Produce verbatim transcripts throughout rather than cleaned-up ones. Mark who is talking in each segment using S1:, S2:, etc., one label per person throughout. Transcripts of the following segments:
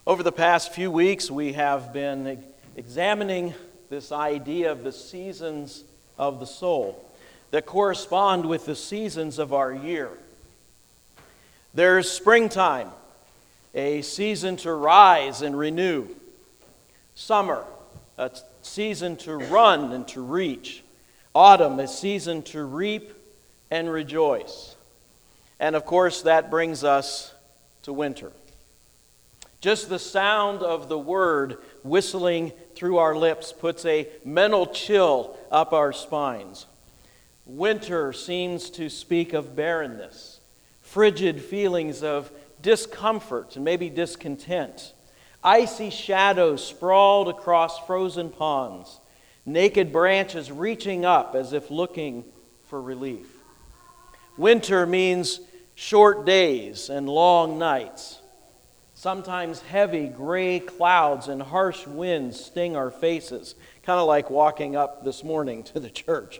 S1: Over the past few weeks, we have been examining this idea of the seasons of the soul that correspond with the seasons of our year. There's springtime, a season to rise and renew. Summer, a season to run and to reach. Autumn, a season to reap and rejoice. And of course, that brings us to winter. Just the sound of the word whistling through our lips puts a mental chill up our spines. Winter seems to speak of barrenness, frigid feelings of discomfort and maybe discontent, icy shadows sprawled across frozen ponds, naked branches reaching up as if looking for relief. Winter means short days and long nights. Sometimes heavy gray clouds and harsh winds sting our faces, kind of like walking up this morning to the church.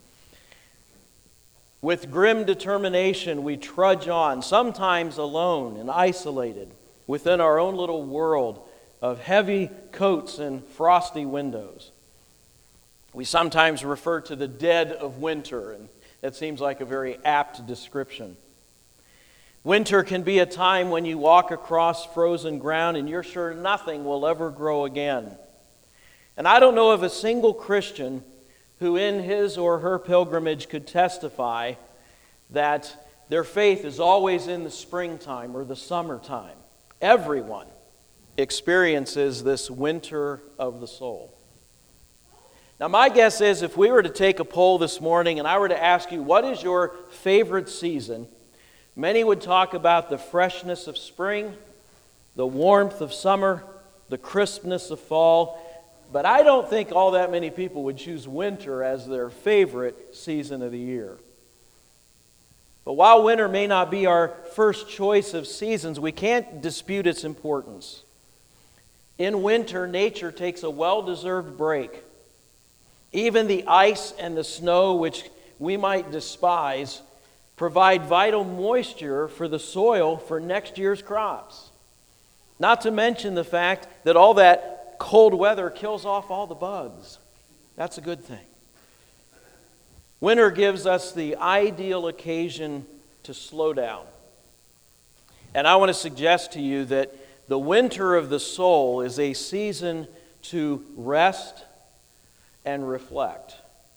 S1: With grim determination, we trudge on, sometimes alone and isolated within our own little world of heavy coats and frosty windows. We sometimes refer to the dead of winter, and that seems like a very apt description. Winter can be a time when you walk across frozen ground and you're sure nothing will ever grow again. And I don't know of a single Christian who in his or her pilgrimage could testify that their faith is always in the springtime or the summertime. Everyone experiences this winter of the soul. Now, my guess is if we were to take a poll this morning and I were to ask you, what is your favorite season? Many would talk about the freshness of spring, the warmth of summer, the crispness of fall, but I don't think all that many people would choose winter as their favorite season of the year. But while winter may not be our first choice of seasons, we can't dispute its importance. In winter, nature takes a well-deserved break. Even the ice and the snow, which we might despise, provide vital moisture for the soil for next year's crops. Not to mention the fact that all that cold weather kills off all the bugs. That's a good thing. Winter gives us the ideal occasion to slow down. And I want to suggest to you that the winter of the soul is a season to rest and reflect.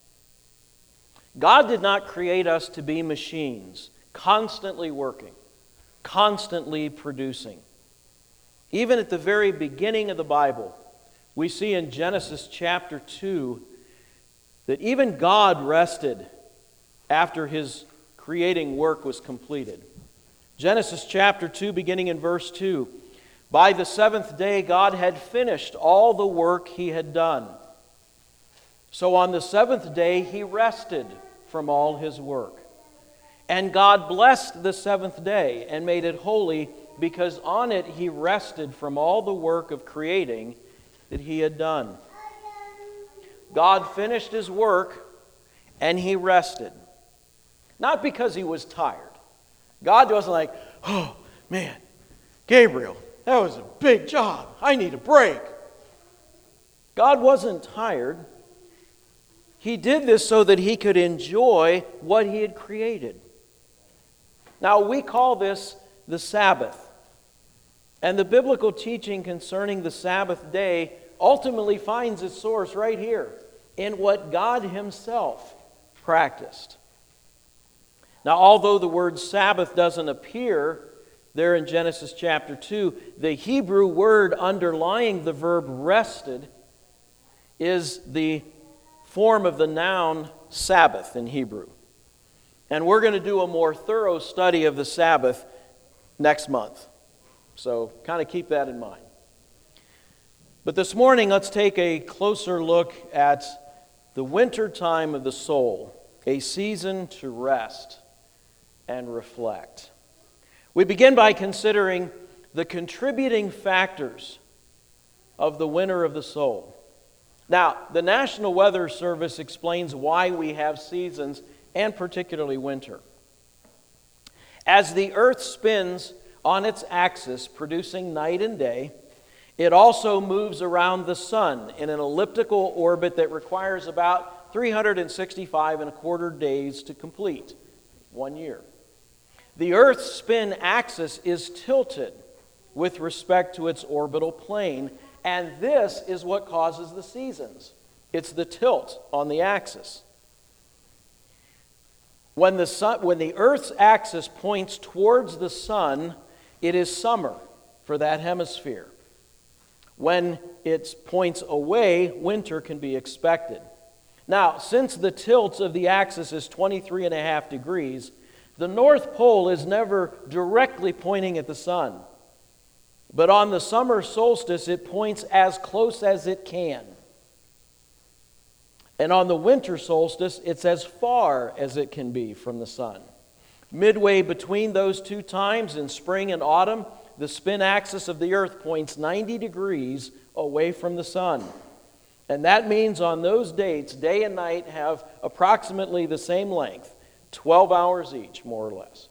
S1: God did not create us to be machines, constantly working, constantly producing. Even at the very beginning of the Bible, we see in Genesis chapter two that even God rested after his creating work was completed. Genesis chapter two, beginning in verse two, by the seventh day God had finished all the work he had done. So on the seventh day he rested from all his work. And God blessed the seventh day and made it holy, because on it he rested from all the work of creating that he had done. God finished his work and he rested. Not because he was tired. God wasn't like, oh man, Gabriel, that was a big job. I need a break. God wasn't tired. He did this so that he could enjoy what he had created. Now, we call this the Sabbath. And the biblical teaching concerning the Sabbath day ultimately finds its source right here in what God himself practiced. Now, although the word Sabbath doesn't appear there in Genesis chapter two, the Hebrew word underlying the verb rested is the form of the noun Sabbath in Hebrew. And we're going to do a more thorough study of the Sabbath next month. So kind of keep that in mind. But this morning, let's take a closer look at the winter time of the soul, a season to rest and reflect. We begin by considering the contributing factors of the winter of the soul. Now, the National Weather Service explains why we have seasons, and particularly winter. As the earth spins on its axis, producing night and day, It also moves around the sun in an elliptical orbit that requires about three hundred sixty-five and a quarter days to complete, one year. The Earth's spin axis is tilted with respect to its orbital plane, and this is what causes the seasons. It's the tilt on the axis. When the sun, when the Earth's axis points towards the sun, it is summer for that hemisphere. When it points away, winter can be expected. Now, since the tilt of the axis is twenty-three and a half degrees, the North Pole is never directly pointing at the sun. But on the summer solstice, it points as close as it can. And on the winter solstice, it's as far as it can be from the sun. Midway between those two times, in spring and autumn, the spin axis of the Earth points ninety degrees away from the sun. And that means on those dates, day and night have approximately the same length, twelve hours each, more or less.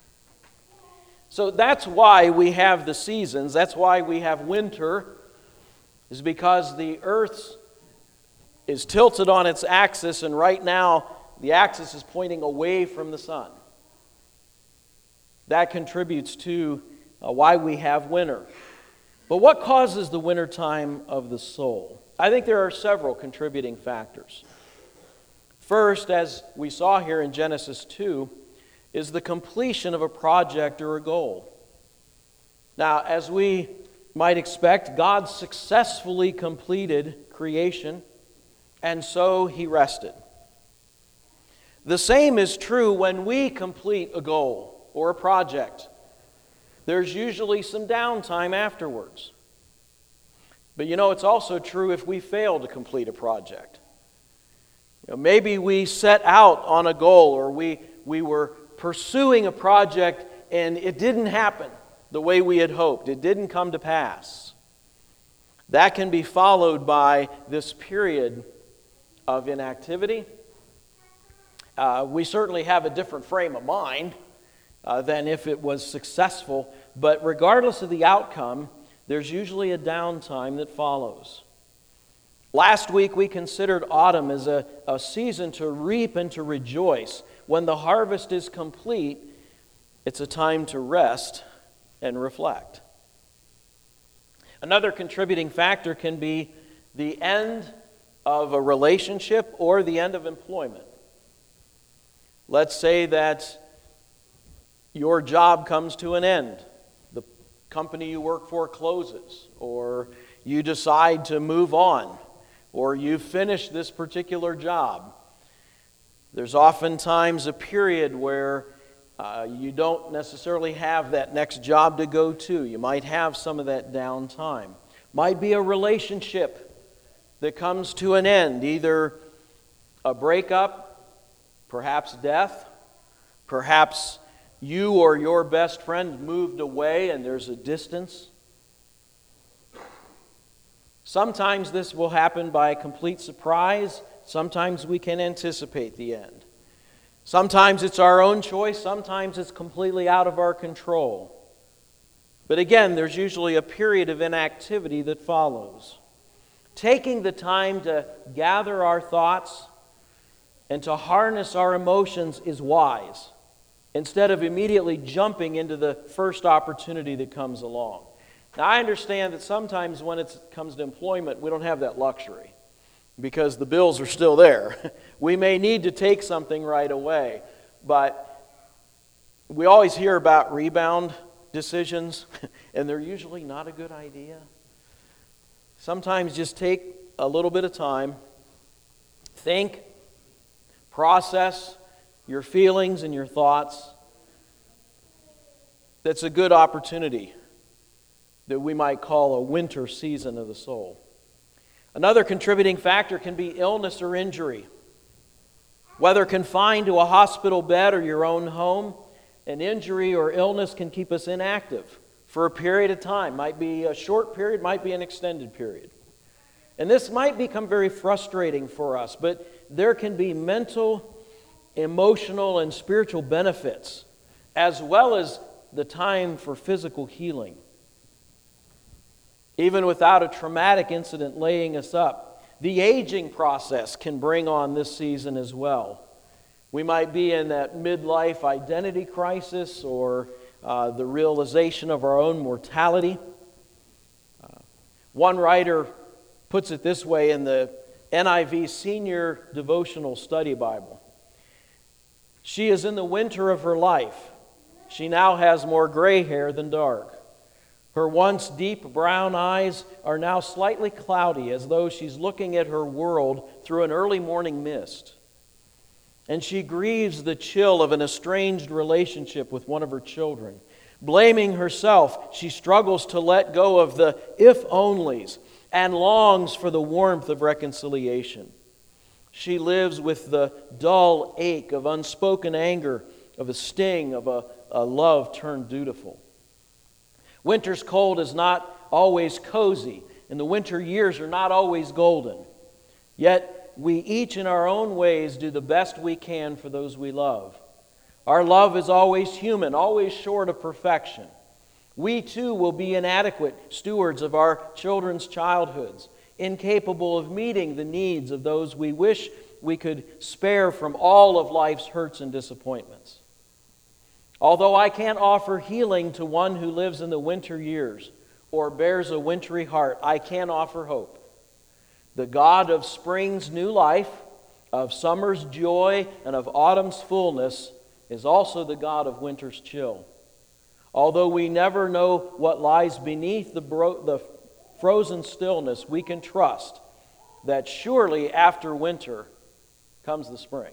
S1: So that's why we have the seasons. That's why we have winter, is because the Earth is tilted on its axis, and right now the axis is pointing away from the sun. That contributes to uh, why we have winter. But what causes the wintertime of the soul? I think there are several contributing factors. First, as we saw here in Genesis two, is the completion of a project or a goal. Now, as we might expect, God successfully completed creation, and so He rested. The same is true when we complete a goal or a project. There's usually some downtime afterwards. But you know, it's also true if we fail to complete a project. You know, maybe we set out on a goal, or we, we were pursuing a project and it didn't happen the way we had hoped. It didn't come to pass. That can be followed by this period of inactivity. Uh, we certainly have a different frame of mind uh, than if it was successful, but regardless of the outcome, there's usually a downtime that follows. Last week we considered autumn as a, a season to reap and to rejoice. When the harvest is complete, it's a time to rest and reflect. Another contributing factor can be the end of a relationship or the end of employment. Let's say that your job comes to an end. The company you work for closes, or you decide to move on, or you've finished this particular job. There's oftentimes a period where uh, you don't necessarily have that next job to go to. You might have some of that downtime. Might be a relationship that comes to an end, either a breakup, perhaps death, perhaps you or your best friend moved away and there's a distance. Sometimes this will happen by complete surprise. Sometimes we can anticipate the end. Sometimes it's our own choice. Sometimes it's completely out of our control. But again, there's usually a period of inactivity that follows. Taking the time to gather our thoughts and to harness our emotions is wise, instead of immediately jumping into the first opportunity that comes along. Now, I understand that sometimes when it comes to employment, we don't have that luxury because the bills are still there. We may need to take something right away, but we always hear about rebound decisions, and they're usually not a good idea. Sometimes just take a little bit of time, think, process your feelings and your thoughts. That's a good opportunity that we might call a winter season of the soul. Another contributing factor can be illness or injury. Whether confined to a hospital bed or your own home, an injury or illness can keep us inactive for a period of time. Might be a short period, might be an extended period. And this might become very frustrating for us, but there can be mental, emotional, and spiritual benefits, as well as the time for physical healing. Even without a traumatic incident laying us up, the aging process can bring on this season as well. We might be in that midlife identity crisis or uh, the realization of our own mortality. Uh, one writer puts it this way in the N I V Senior Devotional Study Bible. She is in the winter of her life. She now has more gray hair than dark. Her once deep brown eyes are now slightly cloudy, as though she's looking at her world through an early morning mist. And she grieves the chill of an estranged relationship with one of her children. Blaming herself, she struggles to let go of the if-onlys and longs for the warmth of reconciliation. She lives with the dull ache of unspoken anger, of a sting of a, a love turned dutiful. Winter's cold is not always cozy, and the winter years are not always golden. Yet, we each in our own ways do the best we can for those we love. Our love is always human, always short of perfection. We too will be inadequate stewards of our children's childhoods, incapable of meeting the needs of those we wish we could spare from all of life's hurts and disappointments. Although I can't offer healing to one who lives in the winter years or bears a wintry heart, I can offer hope. The God of spring's new life, of summer's joy, and of autumn's fullness is also the God of winter's chill. Although we never know what lies beneath the, bro- the frozen stillness, we can trust that surely after winter comes the spring.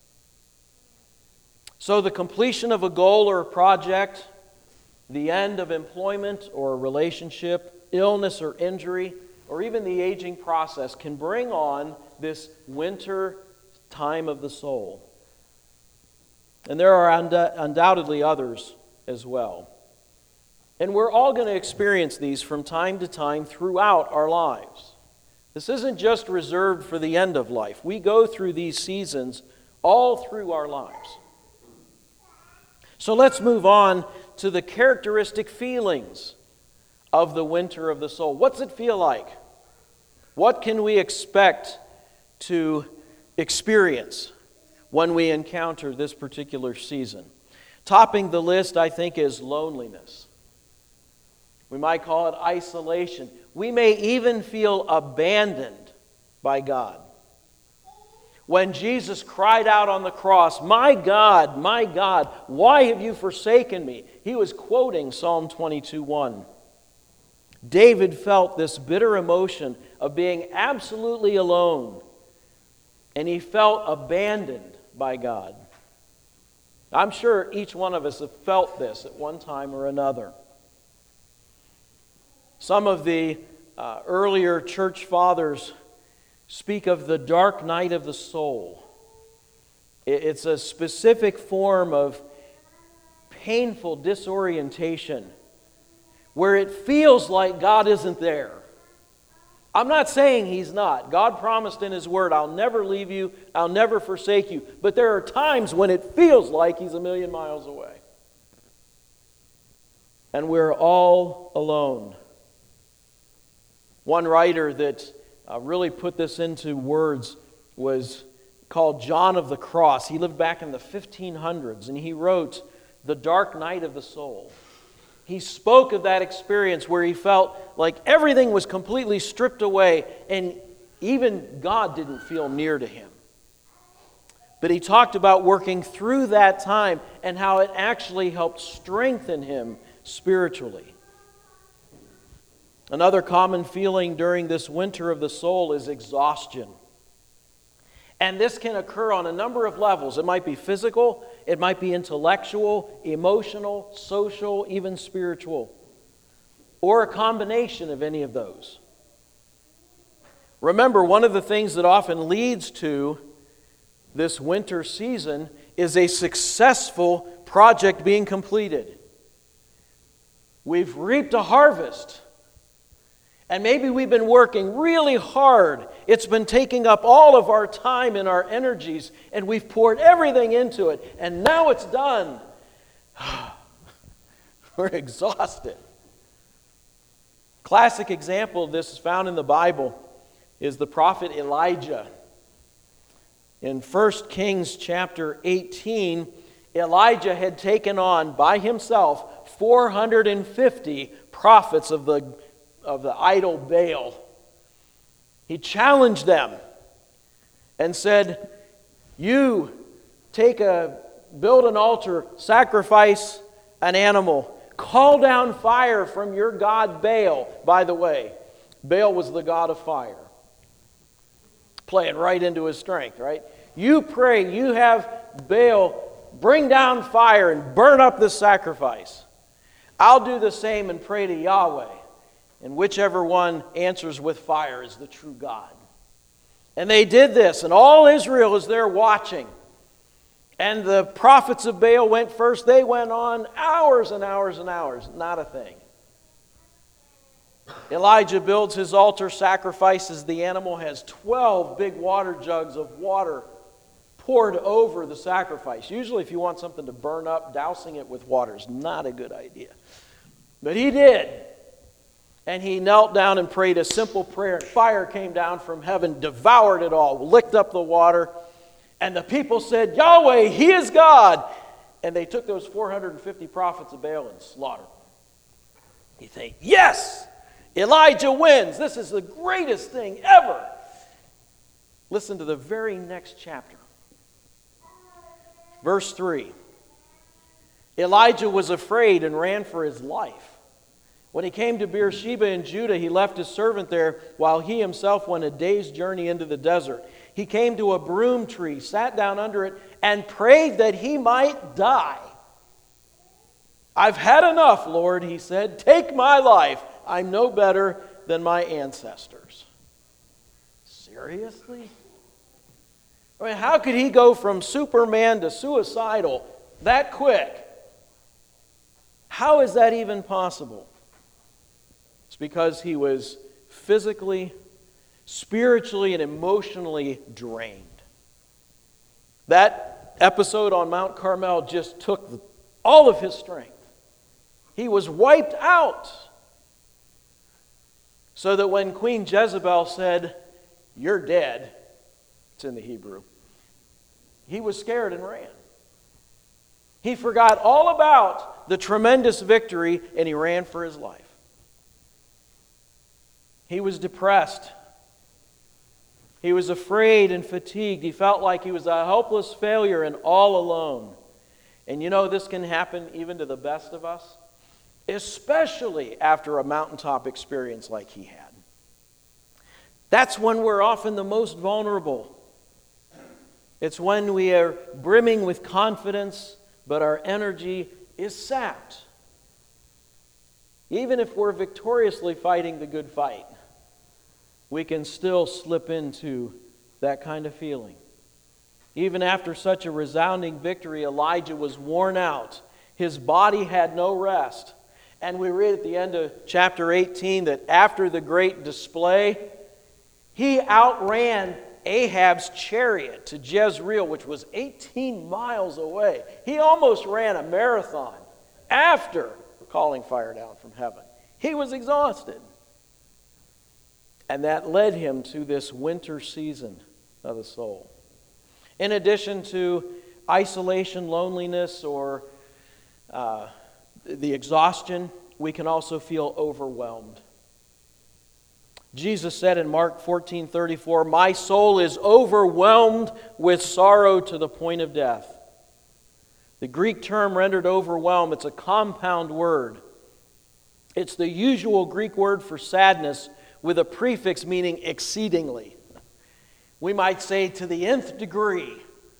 S1: So the completion of a goal or a project, the end of employment or a relationship, illness or injury, or even the aging process can bring on this winter time of the soul. And there are und- undoubtedly others as well. And we're all going to experience these from time to time throughout our lives. This isn't just reserved for the end of life. We go through these seasons all through our lives. So let's move on to the characteristic feelings of the winter of the soul. What's it feel like? What can we expect to experience when we encounter this particular season? Topping the list, I think, is loneliness. We might call it isolation. We may even feel abandoned by God. When Jesus cried out on the cross, "My God, my God, why have you forsaken me?" He was quoting Psalm twenty-two one. David felt this bitter emotion of being absolutely alone, and he felt abandoned by God. I'm sure each one of us have felt this at one time or another. Some of the uh, earlier church fathers speak of the dark night of the soul. It's a specific form of painful disorientation where it feels like God isn't there. I'm not saying He's not. God promised in His Word, "I'll never leave you, I'll never forsake you." But there are times when it feels like He's a million miles away. And we're all alone. One writer that uh, really put this into words was called John of the Cross. He lived back in the fifteen hundreds, and he wrote, "The dark night of the soul." He spoke of that experience where he felt like everything was completely stripped away, and even God didn't feel near to him. But he talked about working through that time and how it actually helped strengthen him spiritually. Another common feeling during this winter of the soul is exhaustion. And this can occur on a number of levels. It might be physical, it might be intellectual, emotional, social, even spiritual, or a combination of any of those. Remember, one of the things that often leads to this winter season is a successful project being completed. We've reaped a harvest. And maybe we've been working really hard. It's been taking up all of our time and our energies, and we've poured everything into it, and now it's done. We're exhausted. Classic example of this is found in the Bible is the prophet Elijah. In First Kings chapter eighteen, Elijah had taken on by himself four hundred fifty prophets of the, of the idol Baal. He challenged them and said, you take a, build an altar, sacrifice an animal, call down fire from your god Baal. By the way, Baal was the god of fire. Playing right into his strength, right? You pray, you have Baal bring down fire and burn up the sacrifice. I'll do the same and pray to Yahweh. And whichever one answers with fire is the true God. And they did this, and all Israel is there watching. And the prophets of Baal went first. They went on hours and hours and hours. Not a thing. Elijah builds his altar, sacrifices the animal, has twelve big water jugs of water poured over the sacrifice. Usually if you want something to burn up, dousing it with water is not a good idea. But he did. And he knelt down and prayed a simple prayer. And fire came down from heaven, devoured it all, licked up the water. And the people said, Yahweh, He is God. And they took those four hundred fifty prophets of Baal and slaughtered them. You think, yes, Elijah wins. This is the greatest thing ever. Listen to the very next chapter. Verse three. Elijah was afraid and ran for his life. When he came to Beersheba in Judah, he left his servant there while he himself went a day's journey into the desert. He came to a broom tree, sat down under it, and prayed that he might die. I've had enough, Lord, he said. Take my life. I'm no better than my ancestors. Seriously? I mean, how could he go from Superman to suicidal that quick? How is that even possible? It's because he was physically, spiritually, and emotionally drained. That episode on Mount Carmel just took all of his strength. He was wiped out. So that when Queen Jezebel said, "You're dead," it's in the Hebrew, he was scared and ran. He forgot all about the tremendous victory and he ran for his life. He was depressed. He was afraid and fatigued. He felt like he was a helpless failure and all alone. And you know, this can happen even to the best of us, especially after a mountaintop experience like he had. That's when we're often the most vulnerable. It's when we are brimming with confidence, but our energy is sapped. Even if we're victoriously fighting the good fight, we can still slip into that kind of feeling. Even after such a resounding victory, Elijah was worn out. His body had no rest. And we read at the end of chapter eighteen that after the great display, he outran Ahab's chariot to Jezreel, which was eighteen miles away. He almost ran a marathon after calling fire down from heaven. He was exhausted. And that led him to this winter season of the soul. In addition to isolation, loneliness, or uh, the exhaustion, we can also feel overwhelmed. Jesus said in Mark fourteen thirty-four, "My soul is overwhelmed with sorrow to the point of death." The Greek term rendered overwhelmed, it's a compound word. It's the usual Greek word for sadness with a prefix meaning exceedingly. We might say to the nth degree.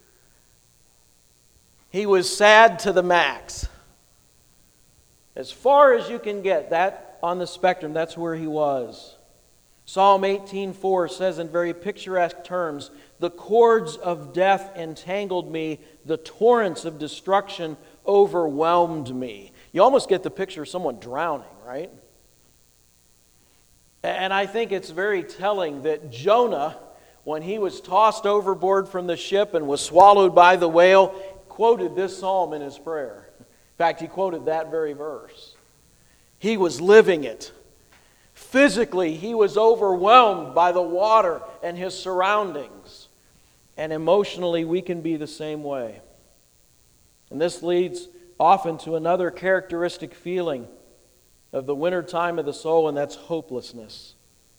S1: He was sad to the max. As far as you can get, that on the spectrum, that's where he was. Psalm eighteen four says in very picturesque terms, "The cords of death entangled me, the torrents of destruction overwhelmed me." You almost get the picture of someone drowning, right? And I think it's very telling that Jonah, when he was tossed overboard from the ship and was swallowed by the whale, quoted this psalm in his prayer. In fact, he quoted that very verse. He was living it, Physically, he was overwhelmed by the water and his surroundings. And emotionally, we can be the same way. And this leads often to another characteristic feeling of the winter time of the soul, and that's hopelessness.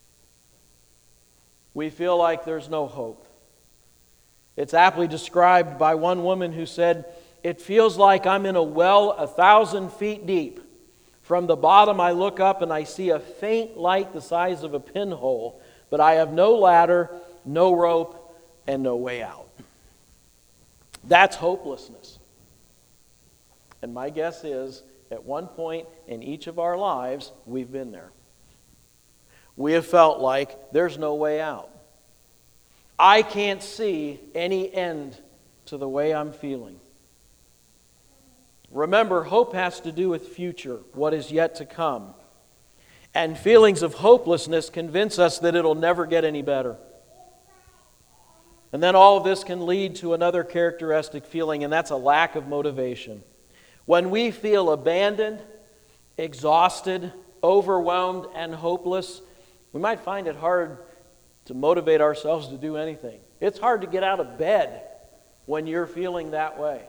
S1: We feel like there's no hope. It's aptly described by one woman who said, "It feels like I'm in a well a thousand feet deep. From the bottom I look up and I see a faint light the size of a pinhole, but I have no ladder, no rope, and no way out." That's hopelessness. And my guess is, at one point in each of our lives, we've been there. We have felt like there's no way out. I can't see any end to the way I'm feeling. Remember, hope has to do with future, what is yet to come. And feelings of hopelessness convince us that it'll never get any better. And then all of this can lead to another characteristic feeling, and that's a lack of motivation. When we feel abandoned, exhausted, overwhelmed, and hopeless, we might find it hard to motivate ourselves to do anything. It's hard to get out of bed when you're feeling that way.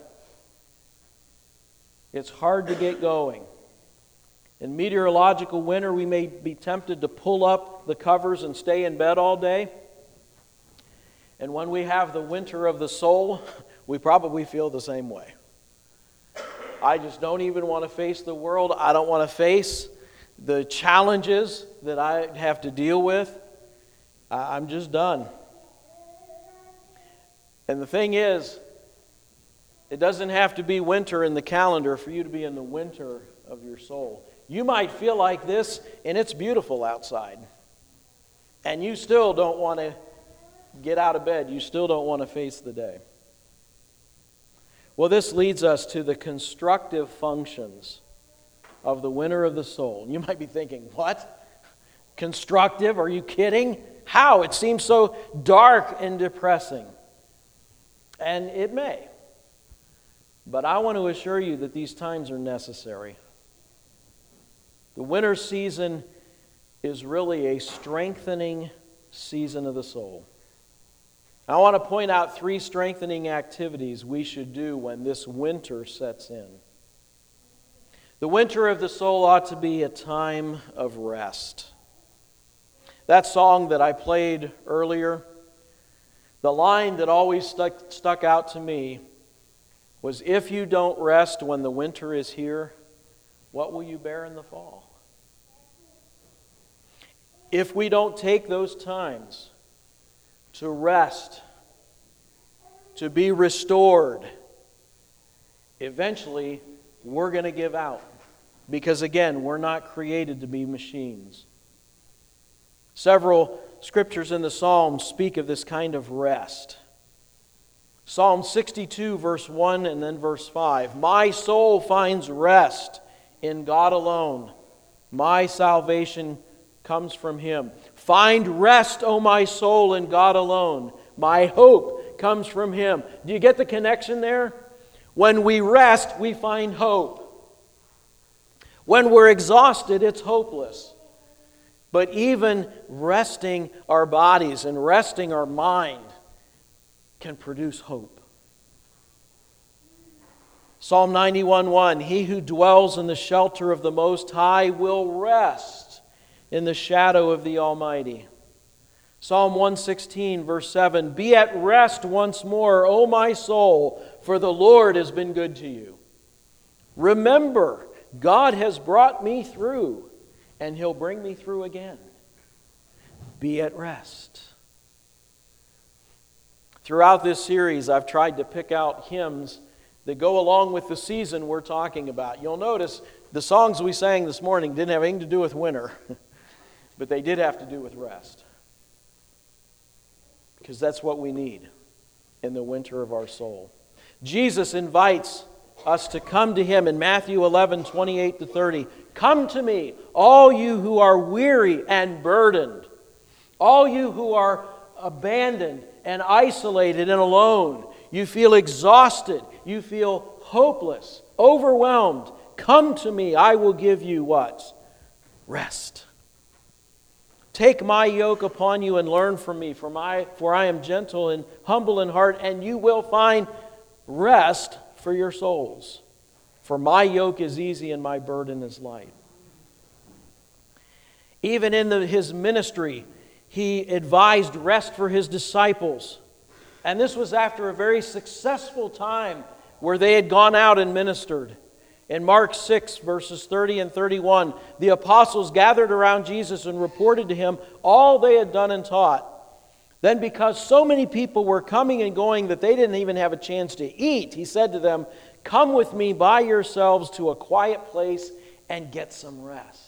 S1: It's hard to get going. In meteorological winter, we may be tempted to pull up the covers and stay in bed all day. And when we have the winter of the soul, we probably feel the same way. I just don't even want to face the world. I don't want to face the challenges that I have to deal with. I'm just done. And the thing is, it doesn't have to be winter in the calendar for you to be in the winter of your soul. You might feel like this, and it's beautiful outside. And you still don't want to get out of bed. You still don't want to face the day. Well, this leads us to the constructive functions of the winter of the soul. You might be thinking, what? Constructive? Are you kidding? How? It seems so dark and depressing. And it may. But I want to assure you that these times are necessary. The winter season is really a strengthening season of the soul. I want to point out three strengthening activities we should do when this winter sets in. The winter of the soul ought to be a time of rest. That song that I played earlier, the line that always stuck, stuck out to me was, "If you don't rest when the winter is here, what will you bear in the fall?" If we don't take those times to rest, to be restored, eventually we're going to give out. Because again, we're not created to be machines. Several scriptures in the Psalms speak of this kind of rest. Psalm sixty-two, verse one and then verse five. "My soul finds rest in God alone. My salvation comes from Him. Find rest, O my soul, in God alone. My hope comes from Him." Do you get the connection there? When we rest, we find hope. When we're exhausted, it's hopeless. But even resting our bodies and resting our mind can produce hope. Psalm ninety-one, one. "He who dwells in the shelter of the Most High will rest in the shadow of the Almighty." Psalm one sixteen, verse seven. "Be at rest once more, O my soul, for the Lord has been good to you." Remember, God has brought me through, and He'll bring me through again. Be at rest. Throughout this series, I've tried to pick out hymns that go along with the season we're talking about. You'll notice the songs we sang this morning didn't have anything to do with winter, but they did have to do with rest. Because that's what we need in the winter of our soul. Jesus invites us to come to Him in Matthew eleven, twenty-eight to thirty. "Come to me, all you who are weary and burdened, all you who are abandoned and isolated and alone. You feel exhausted, you feel hopeless, overwhelmed. Come to me, I will give you what? Rest." Take my yoke upon you and learn from me, for, my, for I am gentle and humble in heart, and you will find rest for your souls. For my yoke is easy and my burden is light. Even in the, his ministry, he advised rest for his disciples. And this was after a very successful time where they had gone out and ministered. In Mark six, verses thirty and thirty-one, the apostles gathered around Jesus and reported to him all they had done and taught. Then, because so many people were coming and going that they didn't even have a chance to eat, he said to them, "Come with me by yourselves to a quiet place and get some rest."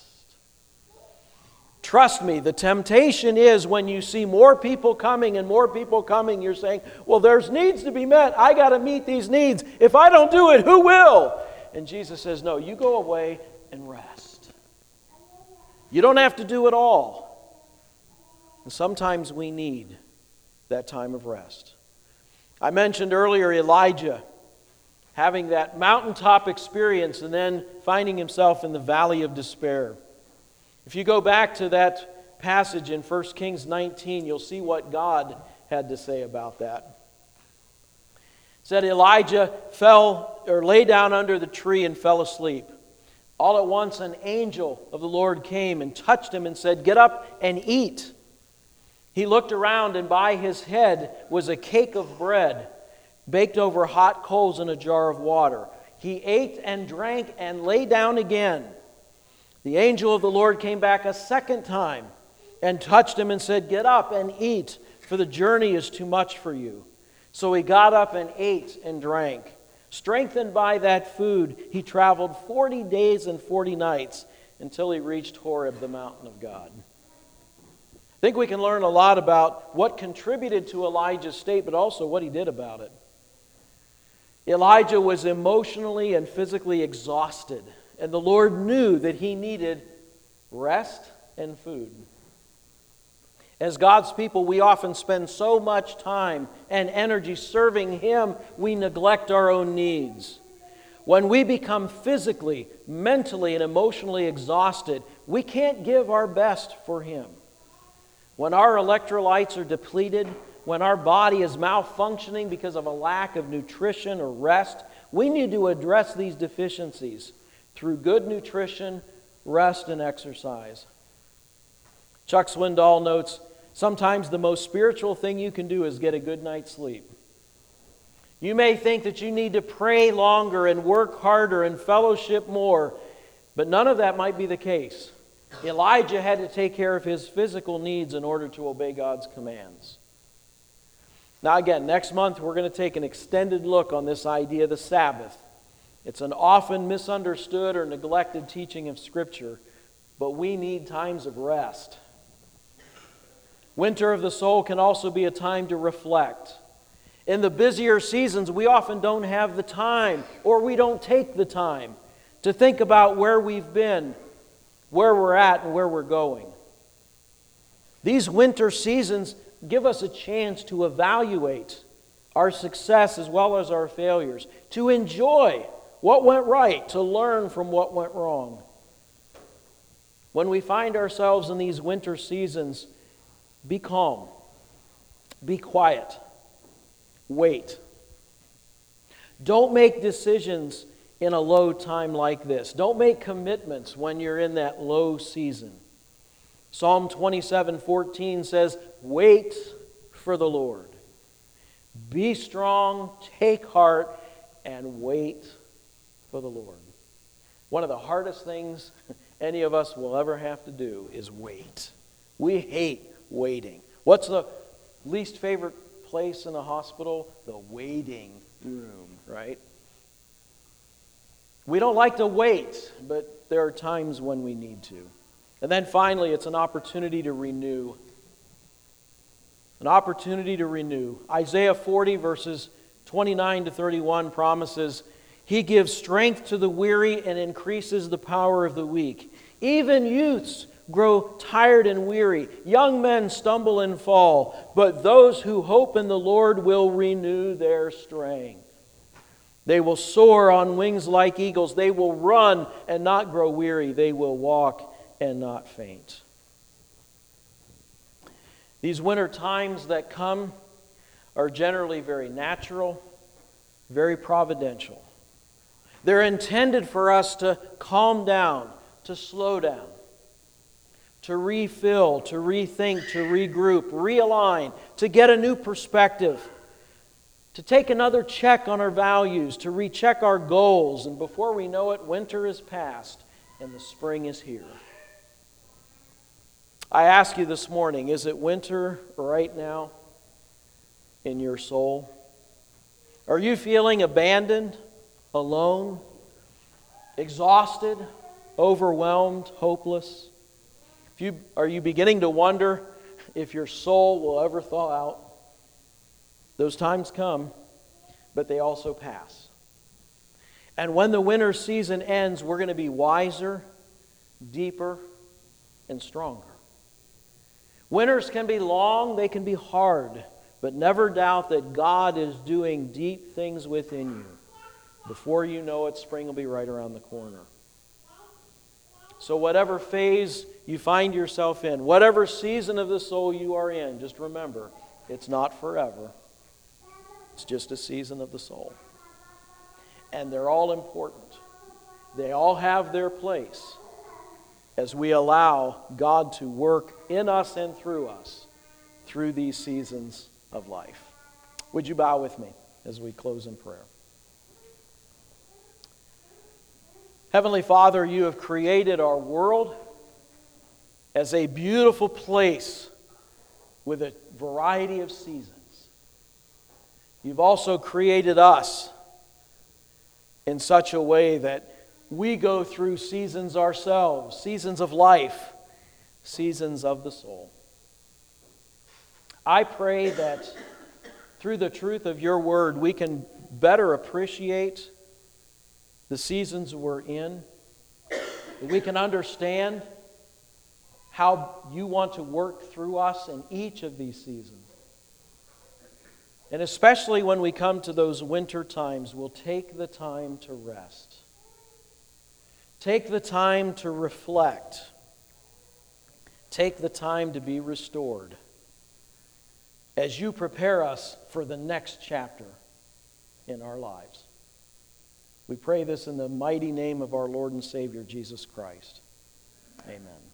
S1: Trust me, the temptation is when you see more people coming and more people coming, you're saying, well, there's needs to be met. I got to meet these needs. If I don't do it, who will? And Jesus says, no, you go away and rest. You don't have to do it all. And sometimes we need that time of rest. I mentioned earlier Elijah having that mountaintop experience and then finding himself in the valley of despair. If you go back to that passage in First Kings nineteen, you'll see what God had to say about that. It said Elijah fell or lay down under the tree and fell asleep. All at once an angel of the Lord came and touched him and said, "Get up and eat." He looked around, and by his head was a cake of bread baked over hot coals in a jar of water. He ate and drank and lay down again. The angel of the Lord came back a second time and touched him and said, "Get up and eat, for the journey is too much for you." So he got up and ate and drank. Strengthened by that food, he traveled forty days and forty nights until he reached Horeb, the mountain of God. I think we can learn a lot about what contributed to Elijah's state, but also what he did about it. Elijah was emotionally and physically exhausted, and the Lord knew that he needed rest and food. As God's people, we often spend so much time and energy serving Him, we neglect our own needs. When we become physically, mentally, and emotionally exhausted, we can't give our best for Him. When our electrolytes are depleted, when our body is malfunctioning because of a lack of nutrition or rest, we need to address these deficiencies through good nutrition, rest, and exercise. Chuck Swindoll notes, sometimes the most spiritual thing you can do is get a good night's sleep. You may think that you need to pray longer and work harder and fellowship more, but none of that might be the case. Elijah had to take care of his physical needs in order to obey God's commands. Now again, next month we're going to take an extended look on this idea of the Sabbath. It's an often misunderstood or neglected teaching of Scripture, but we need times of rest. Winter of the soul can also be a time to reflect. In the busier seasons, we often don't have the time, or we don't take the time to think about where we've been, where we're at, and where we're going. These winter seasons give us a chance to evaluate our success as well as our failures, to enjoy what went right, to learn from what went wrong. When we find ourselves in these winter seasons, be calm, be quiet, wait. Don't make decisions in a low time like this. Don't make commitments when you're in that low season. Psalm twenty-seven fourteen says, "Wait for the Lord. Be strong, take heart, and wait for the Lord." One of the hardest things any of us will ever have to do is wait. We hate waiting. What's the least favorite place in a hospital? The waiting room, right? We don't like to wait, but there are times when we need to. And then finally, it's an opportunity to renew. An opportunity to renew. Isaiah forty, verses twenty-nine to thirty-one promises, "He gives strength to the weary and increases the power of the weak. Even youths grow tired and weary. Young men stumble and fall. But those who hope in the Lord will renew their strength. They will soar on wings like eagles. They will run and not grow weary. They will walk and not faint." These winter times that come are generally very natural, very providential. They're intended for us to calm down, to slow down, to refill, to rethink, to regroup, realign, to get a new perspective, to take another check on our values, to recheck our goals, and before we know it, winter is past and the spring is here. I ask you this morning, is it winter right now in your soul? Are you feeling abandoned, alone, exhausted, overwhelmed, hopeless? If you, are you beginning to wonder if your soul will ever thaw out? Those times come, but they also pass. And when the winter season ends, we're going to be wiser, deeper, and stronger. Winters can be long, they can be hard, but never doubt that God is doing deep things within you. Before you know it, spring will be right around the corner. So whatever phase you find yourself in, whatever season of the soul you are in, just remember, it's not forever. It's just a season of the soul. And they're all important. They all have their place as we allow God to work in us and through us through these seasons of life. Would you bow with me as we close in prayer? Heavenly Father, you have created our world as a beautiful place with a variety of seasons. You've also created us in such a way that we go through seasons ourselves, seasons of life, seasons of the soul. I pray that through the truth of your word, we can better appreciate the seasons we're in, that we can understand how you want to work through us in each of these seasons. And especially when we come to those winter times, we'll take the time to rest. Take the time to reflect. Take the time to be restored as you prepare us for the next chapter in our lives. We pray this in the mighty name of our Lord and Savior, Jesus Christ. Amen.